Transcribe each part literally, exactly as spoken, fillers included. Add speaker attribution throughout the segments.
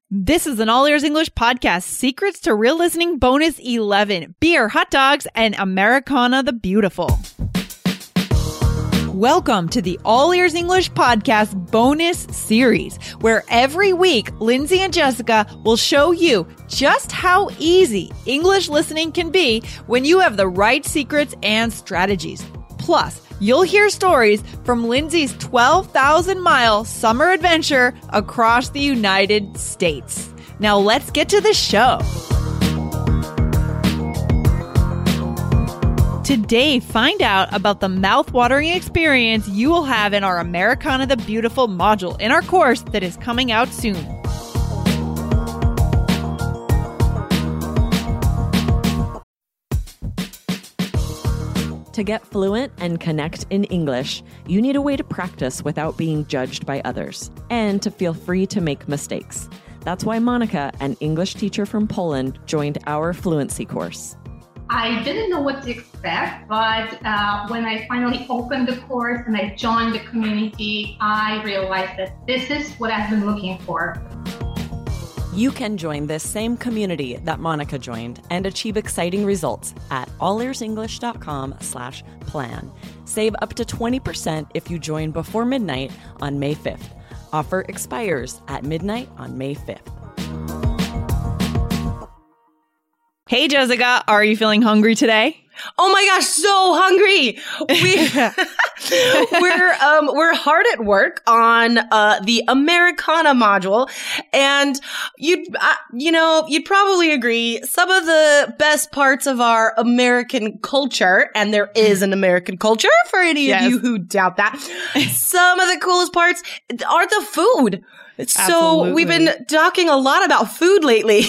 Speaker 1: This is an All Ears English podcast, Secrets to Real Listening Bonus eleven, Beer, Hot Dogs, and Americana the Beautiful. Welcome to the All Ears English podcast bonus series, where every week, Lindsay and Jessica will show you just how easy English listening can be when you have the right secrets and strategies. Plus, you'll hear stories from Lindsay's twelve thousand mile summer adventure across the United States. Now let's get to the show. Today, find out about the mouth-watering experience you will have in our Americana the Beautiful module in our course that is coming out soon.
Speaker 2: To get fluent and connect in English, you need a way to practice without being judged by others, and to feel free to make mistakes. That's why Monica, an English teacher from Poland, joined our fluency course.
Speaker 3: I didn't know what to expect, but uh, when I finally opened the course and I joined the community, I realized that this is what I've been looking for.
Speaker 2: You can join this same community that Monica joined and achieve exciting results at allearsenglish.com slash plan. Save up to twenty percent if you join before midnight on May fifth. Offer expires at midnight on May fifth.
Speaker 1: Hey, Jessica, are you feeling hungry today?
Speaker 4: Oh my gosh, so hungry. We, we're um, we're hard at work on uh, the Americana module, and you'd uh, you know you'd probably agree some of the best parts of our American culture, and there is an American culture for any yes. of you who doubt that. Some of the coolest parts are the food. So
Speaker 1: Absolutely.
Speaker 4: We've been talking a lot about food lately.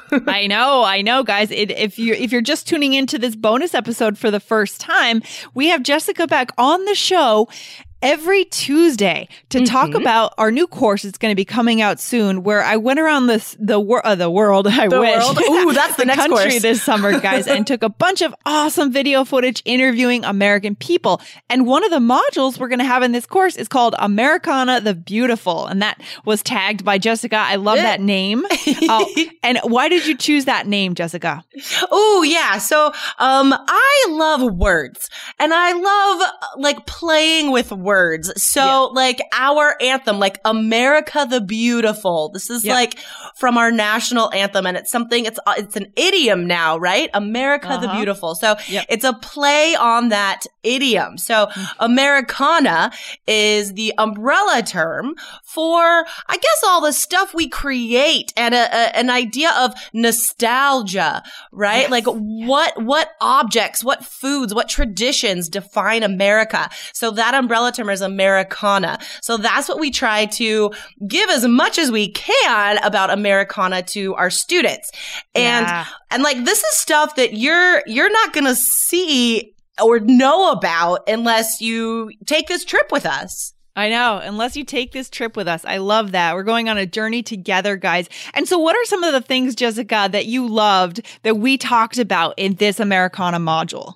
Speaker 1: I know, I know, guys. It, if you if you're just tuning into this bonus episode for the first time, we have Jessica back on the show every Tuesday to mm-hmm. talk about our new course. It's going to be coming out soon, where I went around this the wor- uh, the world. I
Speaker 4: the
Speaker 1: wish.
Speaker 4: World. Ooh, that's the,
Speaker 1: the
Speaker 4: next
Speaker 1: country
Speaker 4: course.
Speaker 1: this summer, guys, and took a bunch of awesome video footage interviewing American people. And one of the modules we're going to have in this course is called Americana the Beautiful, and that was tagged by Jessica. I love that name. uh, and why did you choose that name, Jessica?
Speaker 4: Oh yeah, so um, I love words, and I love uh, like playing with words. Words. So yeah. like our anthem, like America the Beautiful. This is yeah. like from our national anthem, and it's something, it's uh, it's an idiom now, right? America uh-huh. the Beautiful. So yep. it's a play on that idiom. So mm-hmm. Americana is the umbrella term for, I guess, all the stuff we create and a, a, an idea of nostalgia, right? Yes. Like what what objects, what foods, what traditions define America. So that umbrella term is Americana. So that's what we try to give as much as we can about Americana to our students. And
Speaker 1: yeah.
Speaker 4: and like this is stuff that you're you're not going to see or know about unless you take this trip with us.
Speaker 1: I know, unless you take this trip with us. I love that. We're going on a journey together, guys. And so what are some of the things, Jessica, that you loved that we talked about in this Americana module?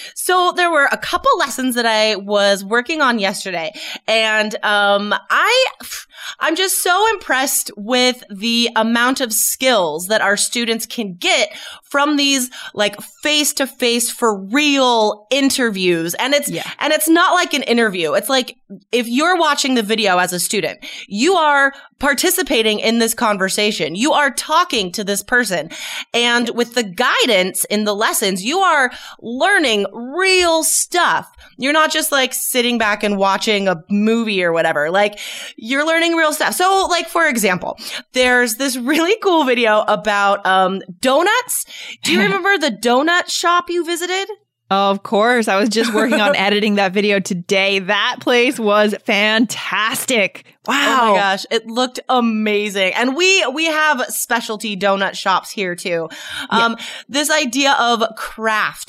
Speaker 4: So there were a couple lessons that I was working on yesterday, and um, I, I'm just so impressed with the amount of skills that our students can get from these like face-to-face for real interviews. And it's yeah. and it's not like an interview. It's like if you're watching the video as a student, you are participating in this conversation. You are talking to this person. And with the guidance in the lessons, you are learning real stuff. You're not just like sitting back and watching a movie or whatever. Like you're learning real stuff. So like, for example, there's this really cool video about um donuts. Do you remember the donut shop you visited?
Speaker 1: Oh, of course. I was just working on editing that video today. That place was fantastic. Wow.
Speaker 4: Oh my gosh. It looked amazing. And we, we have specialty donut shops here too. Um, yeah. This idea of craft and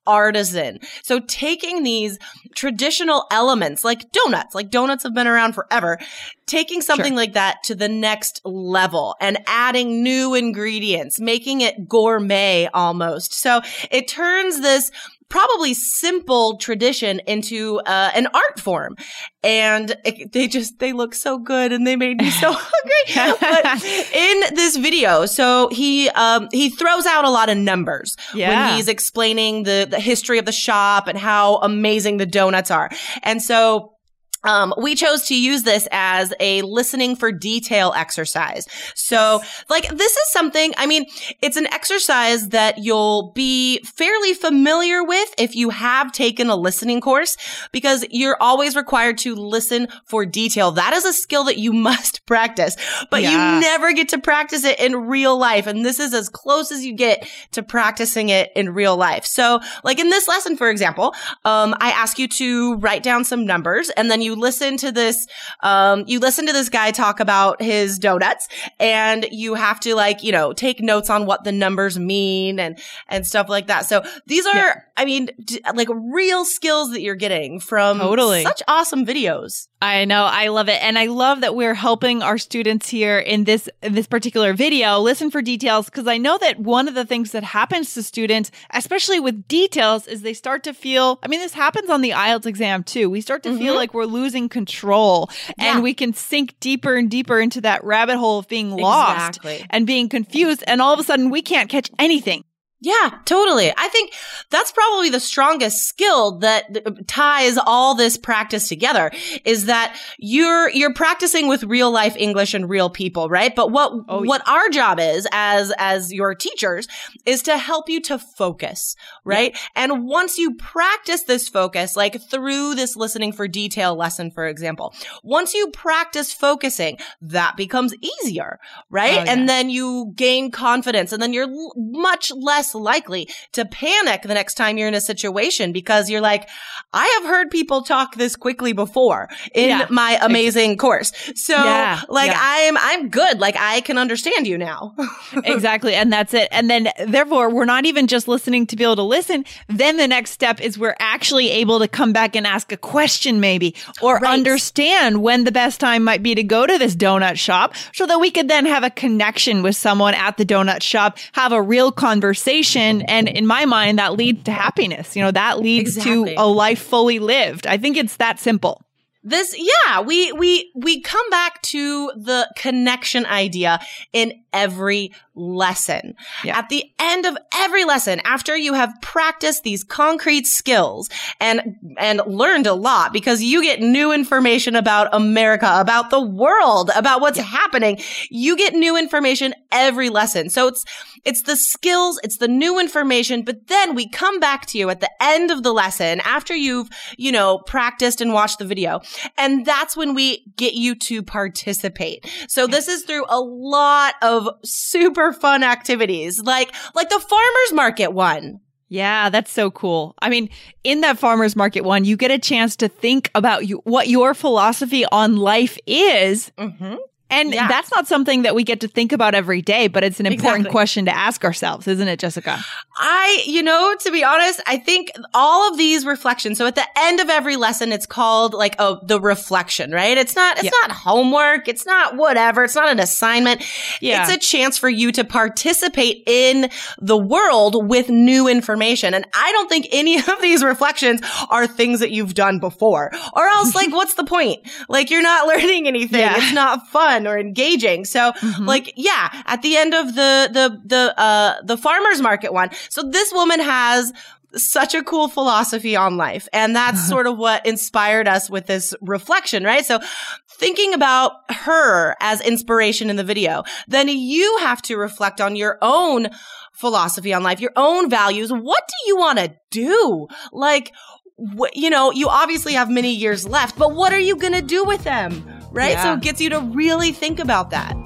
Speaker 4: artisan. So taking these traditional elements like donuts, like donuts have been around forever, taking something sure. like that to the next level and adding new ingredients, making it gourmet almost. So it turns this probably simple tradition into uh, an art form. And it, they just, they look so good and they made me so hungry. But in this video, so he, um, he throws out a lot of numbers yeah. when he's explaining the, the history of the shop and how amazing the donuts are. And so Um, we chose to use this as a listening for detail exercise. So, like, this is something, I mean, it's an exercise that you'll be fairly familiar with if you have taken a listening course, because you're always required to listen for detail. That is a skill that you must practice, but yeah. you never get to practice it in real life. And this is as close as you get to practicing it in real life. So, like in this lesson, for example, um, I ask you to write down some numbers, and then you listen to this, um, you listen to this guy talk about his donuts, and you have to, like, you know, take notes on what the numbers mean and, and stuff like that. So these are, yeah. I mean, d- like real skills that you're getting from
Speaker 1: totally.
Speaker 4: Such awesome videos.
Speaker 1: I know. I love it. And I love that we're helping our students here in this, in this particular video listen for details, because I know that one of the things that happens to students, especially with details, is they start to feel, I mean, this happens on the I E L T S exam too. We start to mm-hmm. feel like we're losing control yeah. and we can sink deeper and deeper into that rabbit hole of being lost
Speaker 4: exactly.
Speaker 1: and being confused. And all of a sudden we can't catch anything.
Speaker 4: Yeah, totally. I think that's probably the strongest skill that ties all this practice together, is that you're you're practicing with real life English and real people, right? But what oh, yeah. what our job is as as your teachers is to help you to focus, right? Yeah. And once you practice this focus, like through this listening for detail lesson, for example, once you practice focusing, that becomes easier, right? Oh, yeah. And then you gain confidence, and then you're l- much less likely to panic the next time you're in a situation, because you're like, I have heard people talk this quickly before in yeah. my amazing course. So yeah. like yeah. I'm, I'm good. Like I can understand you now.
Speaker 1: Exactly. And that's it. And then therefore we're not even just listening to be able to listen. Then the next step is we're actually able to come back and ask a question maybe, or right. understand when the best time might be to go to this donut shop, so that we could then have a connection with someone at the donut shop, have a real conversation. And in my mind, that leads to happiness. You know, that leads exactly. to a life fully lived. I think it's that simple.
Speaker 4: This, yeah, we, we, we come back to the connection idea in every lesson. Yeah. At the end of every lesson, after you have practiced these concrete skills and, and learned a lot, because you get new information about America, about the world, about what's yeah. happening, you get new information every lesson. So it's, it's the skills, it's the new information, but then we come back to you at the end of the lesson after you've, you know, practiced and watched the video. And that's when we get you to participate. So this is through a lot of super fun activities, like, like the farmer's market one.
Speaker 1: Yeah, that's so cool. I mean, in that farmer's market one, you get a chance to think about you, what your philosophy on life is. Mm-hmm. And yeah. that's not something that we get to think about every day, but it's an important exactly. question to ask ourselves, isn't it, Jessica?
Speaker 4: I, you know, to be honest, I think all of these reflections. So at the end of every lesson, it's called like, oh, the reflection, right? It's not, it's yeah. not homework. It's not whatever. It's not an assignment. Yeah. It's a chance for you to participate in the world with new information. And I don't think any of these reflections are things that you've done before, or else like, what's the point? Like, you're not learning anything. Yeah. It's not fun or engaging. So mm-hmm. like, yeah, at the end of the, the, the, uh, the farmer's market one. So this woman has such a cool philosophy on life. And that's sort of what inspired us with this reflection, right? So thinking about her as inspiration in the video, then you have to reflect on your own philosophy on life, your own values. What do you want to do? Like, wh- you know, you obviously have many years left, but what are you going to do with them? Right? Yeah. So it gets you to really think about that.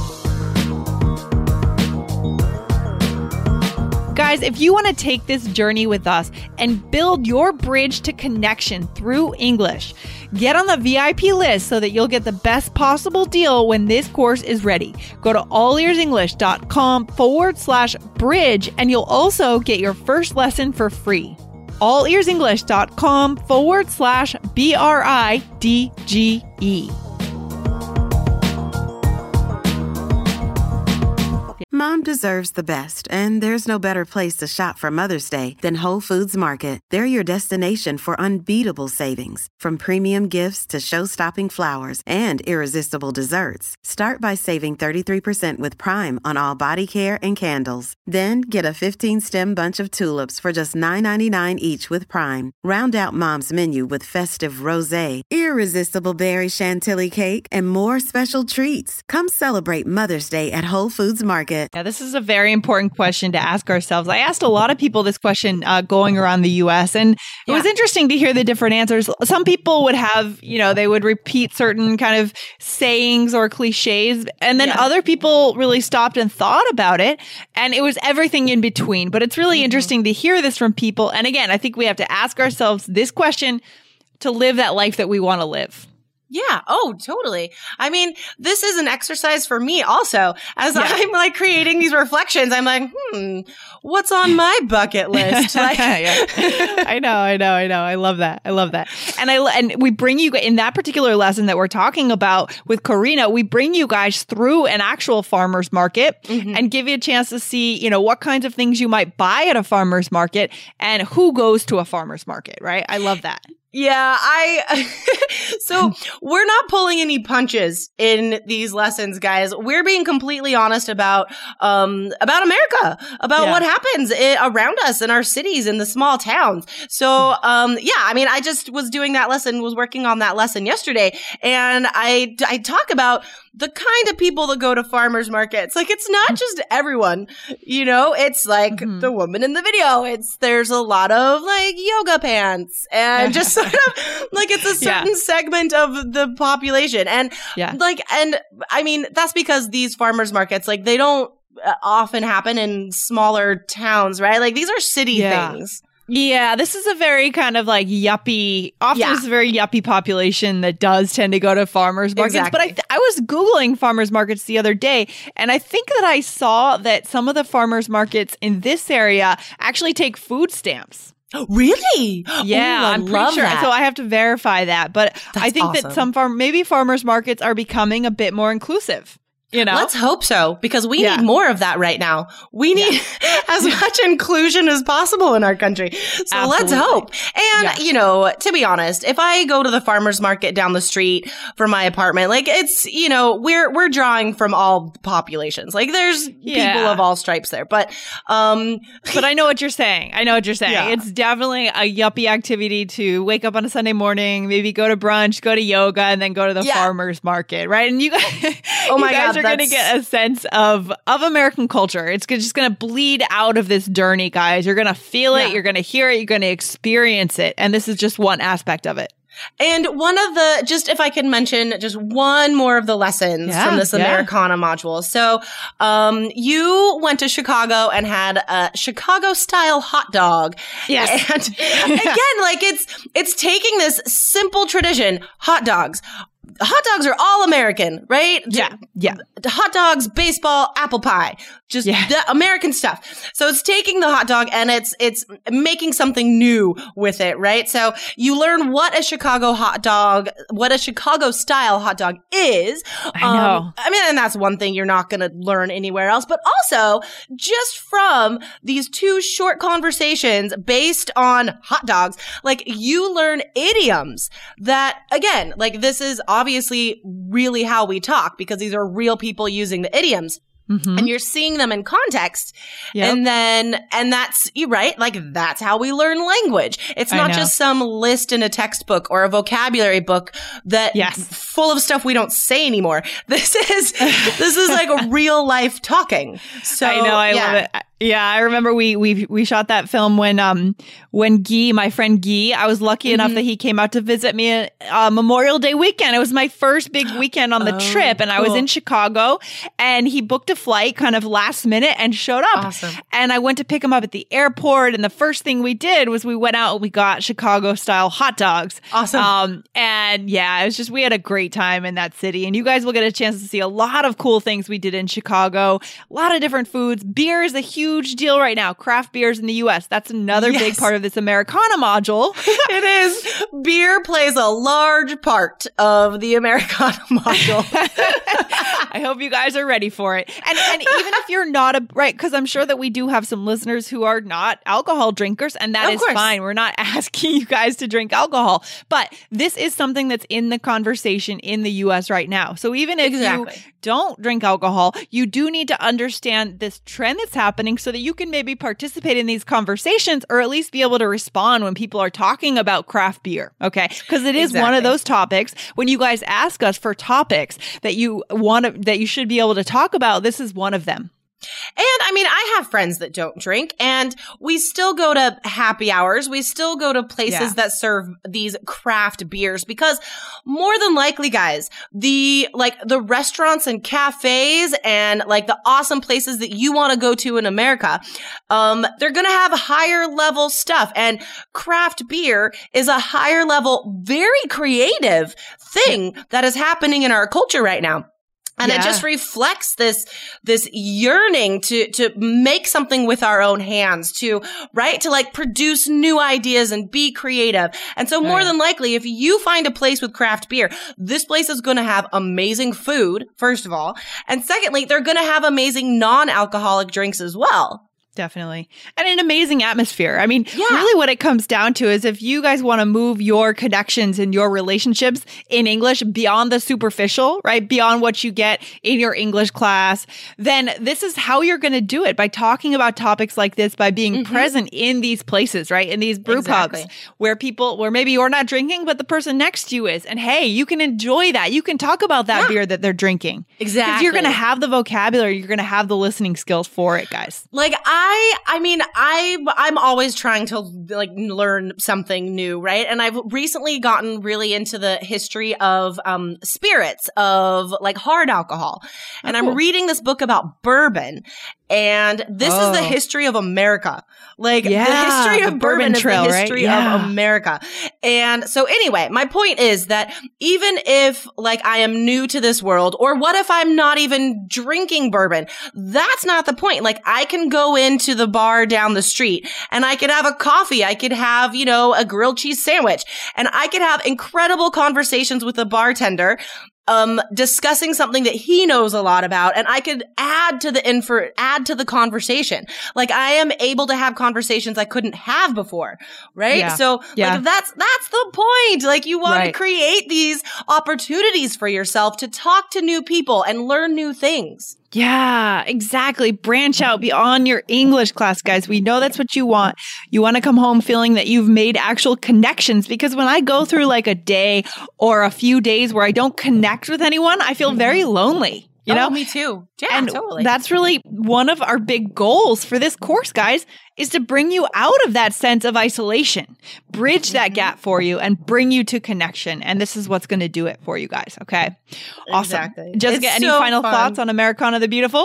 Speaker 1: Guys, if you want to take this journey with us and build your bridge to connection through English, get on the V I P list so that you'll get the best possible deal when this course is ready. Go to allearsenglish.com forward slash bridge and you'll also get your first lesson for free. allearsenglish.com forward slash B R I D G E.
Speaker 5: Mom deserves the best, and there's no better place to shop for Mother's Day than Whole Foods Market. They're your destination for unbeatable savings, from premium gifts to show-stopping flowers and irresistible desserts. Start by saving thirty-three percent with Prime on all body care and candles. Then get a fifteen-stem bunch of tulips for just nine ninety-nine each with Prime. Round out Mom's menu with festive rosé, irresistible berry chantilly cake, and more special treats. Come celebrate Mother's Day at Whole Foods Market.
Speaker 1: Yeah, this is a very important question to ask ourselves. I asked a lot of people this question uh, going around the U S, and it yeah. was interesting to hear the different answers. Some people would have, you know, they would repeat certain kind of sayings or cliches, and then yeah. other people really stopped and thought about it, and it was everything in between. But it's really mm-hmm. interesting to hear this from people. And again, I think we have to ask ourselves this question to live that life that we want to live.
Speaker 4: Yeah. Oh, totally. I mean, this is an exercise for me also. As yeah. I'm like creating these reflections, I'm like, hmm, what's on my bucket list? Like-
Speaker 1: yeah. I know, I know, I know. I love that. I love that. And I and we bring you in that particular lesson that we're talking about with Karina, we bring you guys through an actual farmer's market mm-hmm. and give you a chance to see, you know, what kinds of things you might buy at a farmer's market and who goes to a farmer's market, right? I love that.
Speaker 4: Yeah, I, so we're not pulling any punches in these lessons, guys. We're being completely honest about, um, about America, about yeah. what happens I- around us in our cities, in the small towns. So, um, yeah, I mean, I just was doing that lesson, was working on that lesson yesterday, and I, I talk about the kind of people that go to farmers markets. Like, it's not just everyone, you know, it's like mm-hmm. the woman in the video. It's, there's a lot of like yoga pants and just sort of like it's a certain yeah. segment of the population. And yeah. like, and I mean, that's because these farmers markets, like they don't often happen in smaller towns, right? Like these are city
Speaker 1: yeah.
Speaker 4: things.
Speaker 1: Yeah, this is a very kind of like yuppie, often
Speaker 4: Yeah.
Speaker 1: it's a very yuppie population that does tend to go to farmers markets.
Speaker 4: Exactly.
Speaker 1: But I, th- I was Googling farmers markets the other day, and I think that I saw that some of the farmers markets in this area actually take food stamps.
Speaker 4: Really?
Speaker 1: Yeah,
Speaker 4: Ooh, I
Speaker 1: I'm pretty
Speaker 4: love
Speaker 1: sure.
Speaker 4: that.
Speaker 1: So I have to verify that. But
Speaker 4: That's
Speaker 1: I think
Speaker 4: awesome.
Speaker 1: that some farm, maybe farmers markets are becoming a bit more inclusive. You know?
Speaker 4: Let's hope so, because we
Speaker 1: Yeah.
Speaker 4: need more of that right now. We need yeah. as much inclusion as possible in our country. So
Speaker 1: Absolutely.
Speaker 4: let's hope. And,
Speaker 1: Yeah.
Speaker 4: you know, to be honest, if I go to the farmer's market down the street from my apartment, like it's, you know, we're, we're drawing from all populations. Like there's
Speaker 1: Yeah.
Speaker 4: people of all stripes there. But, um,
Speaker 1: But I know what you're saying. I know what you're saying.
Speaker 4: Yeah.
Speaker 1: It's definitely a yuppie activity to wake up on a Sunday morning, maybe go to brunch, go to yoga, and then go to the
Speaker 4: Yeah.
Speaker 1: farmer's market, right? And you guys,
Speaker 4: Oh my
Speaker 1: you guys
Speaker 4: God,
Speaker 1: are going to
Speaker 4: that's-
Speaker 1: get a sense of of American culture. It's g- just going to bleed out of this journey, guys. You're going to feel it.
Speaker 4: Yeah.
Speaker 1: You're going to hear it. You're going to experience it. And this is just one aspect of it.
Speaker 4: And one of the, just if I can mention just one more of the lessons
Speaker 1: Yeah,
Speaker 4: from this
Speaker 1: yeah.
Speaker 4: Americana module. So, um, you went to Chicago and had a Chicago style hot dog.
Speaker 1: Yes.
Speaker 4: And again, like it's, it's taking this simple tradition, hot dogs. Hot dogs are all American, right?
Speaker 1: Yeah. Yeah.
Speaker 4: Hot dogs, baseball, apple pie, just
Speaker 1: Yeah.
Speaker 4: the American stuff. So it's taking the hot dog and it's, it's making something new with it, right? So you learn what a Chicago hot dog, what a Chicago style hot dog is.
Speaker 1: I know.
Speaker 4: Um, I mean, and that's one thing you're not going to learn anywhere else, but also just from these two short conversations based on hot dogs, like you learn idioms that, again, like this is obviously really how we talk because these are real people using the idioms.
Speaker 1: Mm-hmm.
Speaker 4: And you're seeing them in context.
Speaker 1: Yep.
Speaker 4: And then, and that's, you're right, like that's how we learn language. It's
Speaker 1: I
Speaker 4: not
Speaker 1: know.
Speaker 4: just some list in a textbook or a vocabulary book that
Speaker 1: Yes.
Speaker 4: full of stuff we don't say anymore. This is, this is like a real life talking. So
Speaker 1: I know. I
Speaker 4: yeah.
Speaker 1: love it. Yeah, I remember we we we shot that film when um when Guy, my friend Guy, I was lucky
Speaker 4: Mm-hmm.
Speaker 1: enough that he came out to visit me uh, Memorial Day weekend. It was my first big weekend on the
Speaker 4: Oh,
Speaker 1: trip, and I was
Speaker 4: cool.
Speaker 1: in Chicago, and he booked a flight kind of last minute and showed up.
Speaker 4: Awesome.
Speaker 1: And I went to pick him up at the airport, and the first thing we did was we went out and we got Chicago style hot dogs.
Speaker 4: Awesome.
Speaker 1: Um, and yeah, it was just we had a great time in that city, and you guys will get a chance to see a lot of cool things we did in Chicago. A lot of different foods. Beer is a huge huge deal right now. Craft beers in the U S. That's another
Speaker 4: Yes.
Speaker 1: big part of this Americana module.
Speaker 4: It is. Beer plays a large part of the Americana module.
Speaker 1: I hope you guys are ready for it. And and even if you're not a right, because I'm sure that we do have some listeners who are not alcohol drinkers, and that
Speaker 4: Of
Speaker 1: is
Speaker 4: course.
Speaker 1: fine. We're not asking you guys to drink alcohol, but this is something that's in the conversation in the U S right now. So even if
Speaker 4: Exactly.
Speaker 1: you don't drink alcohol, you do need to understand this trend that's happening so that you can maybe participate in these conversations, or at least be able to respond when people are talking about craft beer. Okay. Because it is one of
Speaker 4: Exactly.
Speaker 1: those topics. When you guys ask us for topics that you want to, that you should be able to talk about, this is one of them.
Speaker 4: And I mean, I have friends that don't drink, and we still go to happy hours. We still go to places
Speaker 1: Yeah.
Speaker 4: that serve these craft beers, because more than likely, guys, the like the restaurants and cafes and like the awesome places that you want to go to in America, um, they're going to have higher level stuff. And craft beer is a higher level, very creative thing that is happening in our culture right now. And
Speaker 1: Yeah.
Speaker 4: it just reflects this, this yearning to, to make something with our own hands, to, right? To like produce new ideas and be creative. And so more
Speaker 1: yeah.
Speaker 4: than likely, if you find a place with craft beer, this place is going to have amazing food, first of all. And secondly, they're going to have amazing non-alcoholic drinks as well.
Speaker 1: Definitely. And an amazing atmosphere. I mean,
Speaker 4: Yeah.
Speaker 1: really what it comes down to is if you guys want to move your connections and your relationships in English beyond the superficial, right? Beyond what you get in your English class, then this is how you're going to do it, by talking about topics like this, by being
Speaker 4: Mm-hmm.
Speaker 1: present in these places, right? In these brew
Speaker 4: Exactly.
Speaker 1: pubs where people, where maybe you're not drinking, but the person next to you is. And hey, you can enjoy that. You can talk about that
Speaker 4: Yeah.
Speaker 1: beer that they're drinking. Because
Speaker 4: Exactly.
Speaker 1: you're going to have the vocabulary, you're going to have the listening skills for it, guys.
Speaker 4: Like I, I mean, I, I'm always trying to like learn something new, right? And I've recently gotten really into the history of um, spirits, of like hard alcohol, and
Speaker 1: cool.
Speaker 4: I'm reading this book about bourbon. And this
Speaker 1: Oh.
Speaker 4: is the history of America. Like
Speaker 1: Yeah,
Speaker 4: the history
Speaker 1: the
Speaker 4: of
Speaker 1: bourbon
Speaker 4: bourbon is
Speaker 1: trail,
Speaker 4: the
Speaker 1: right?
Speaker 4: history
Speaker 1: Yeah.
Speaker 4: of America. And so anyway, my point is that even if like I am new to this world, or what if I'm not even drinking bourbon? That's not the point. Like I can go into the bar down the street and I could have a coffee. I could have, you know, a grilled cheese sandwich, and I could have incredible conversations with the bartender, um, discussing something that he knows a lot about, and I could add to the info, add to the conversation. Like I am able to have conversations I couldn't have before, right?
Speaker 1: Yeah.
Speaker 4: So
Speaker 1: Yeah.
Speaker 4: like that's, that's the point. Like you want
Speaker 1: Right.
Speaker 4: to create these opportunities for yourself to talk to new people and learn new things.
Speaker 1: Yeah, exactly. Branch out beyond your English class, guys. We know that's what you want. You want to come home feeling that you've made actual connections, because when I go through like a day or a few days where I don't connect with anyone, I feel very lonely. You know,
Speaker 4: Oh, me too. Yeah,
Speaker 1: and
Speaker 4: totally.
Speaker 1: that's really one of our big goals for this course, guys, is to bring you out of that sense of isolation, bridge that gap for you, and bring you to connection. And this is what's going to do it for you guys. Okay. Awesome.
Speaker 4: Exactly.
Speaker 1: Jessica,
Speaker 4: It's
Speaker 1: any
Speaker 4: so
Speaker 1: final
Speaker 4: fun.
Speaker 1: thoughts on Americana the Beautiful?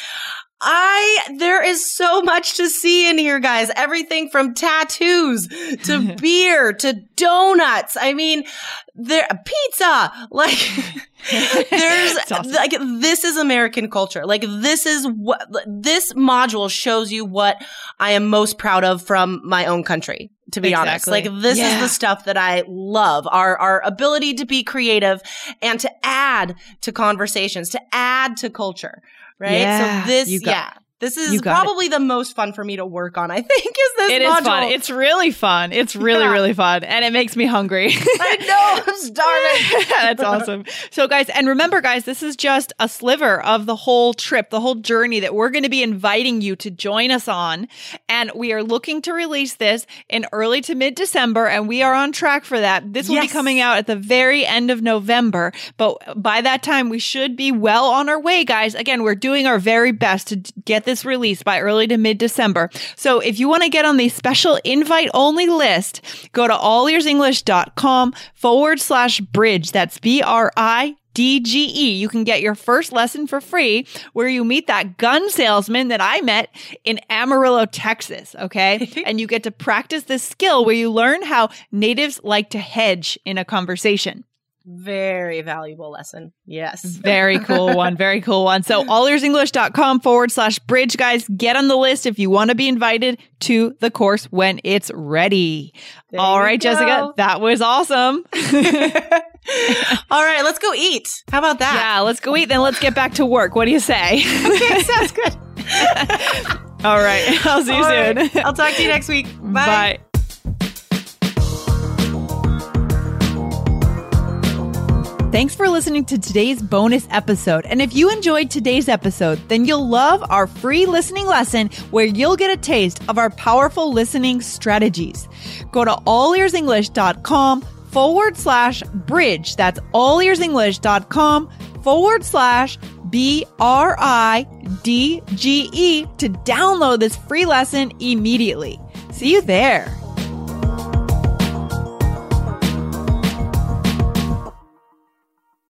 Speaker 4: I, there is so much to see in here, guys. Everything from tattoos to beer to donuts. I mean, there, pizza, like, there's,
Speaker 1: awesome.
Speaker 4: like, this is American culture. Like, this is what, this module shows you what I am most proud of from my own country. To be honest,
Speaker 1: Exactly.
Speaker 4: like this
Speaker 1: Yeah.
Speaker 4: is the stuff that I love, our, our ability to be creative and to add to conversations, to add to culture. Right.
Speaker 1: Yeah,
Speaker 4: so this,
Speaker 1: you got-
Speaker 4: yeah, this
Speaker 1: you
Speaker 4: is
Speaker 1: got
Speaker 4: probably the most fun for me to work on. I think is this
Speaker 1: It is
Speaker 4: module.
Speaker 1: fun. It's really fun. It's really,
Speaker 4: Yeah.
Speaker 1: really fun. And it makes me hungry.
Speaker 4: I know, I'm starving.
Speaker 1: That's awesome. So guys, and remember guys, this is just a sliver of the whole trip, the whole journey that we're going to be inviting you to join us on. And we are looking to release this in early to mid-December, and we are on track for that. This will be
Speaker 4: Yes.
Speaker 1: coming out at the very end of November, but by that time we should be well on our way, guys. Again, we're doing our very best to d- get this released by early to mid-December. So if you want to get on the special invite only list, go to allearsenglish.com forward slash bridge. That's B R I D G E. You can get your first lesson for free, where you meet that gun salesman that I met in Amarillo, Texas. Okay. And you get to practice this skill where you learn how natives like to hedge in a conversation.
Speaker 4: Very valuable lesson. Yes.
Speaker 1: Very cool one. Very cool one. So allearsenglish.com forward slash bridge, guys. Get on the list if you want to be invited to the course when it's ready.
Speaker 4: There
Speaker 1: All
Speaker 4: you
Speaker 1: right,
Speaker 4: go.
Speaker 1: Jessica, that was awesome.
Speaker 4: All right, let's go eat. How about that?
Speaker 1: Yeah, let's go eat. Then let's get back to work. What do you say?
Speaker 4: Okay, sounds good.
Speaker 1: All right. I'll see you
Speaker 4: All
Speaker 1: soon.
Speaker 4: right. I'll talk to you next week. Bye.
Speaker 1: Bye. Thanks for listening to today's bonus episode. And if you enjoyed today's episode, then you'll love our free listening lesson where you'll get a taste of our powerful listening strategies. Go to allearsenglish.com forward slash bridge. That's allearsenglish.com forward slash B R I D G E to download this free lesson immediately. See you there.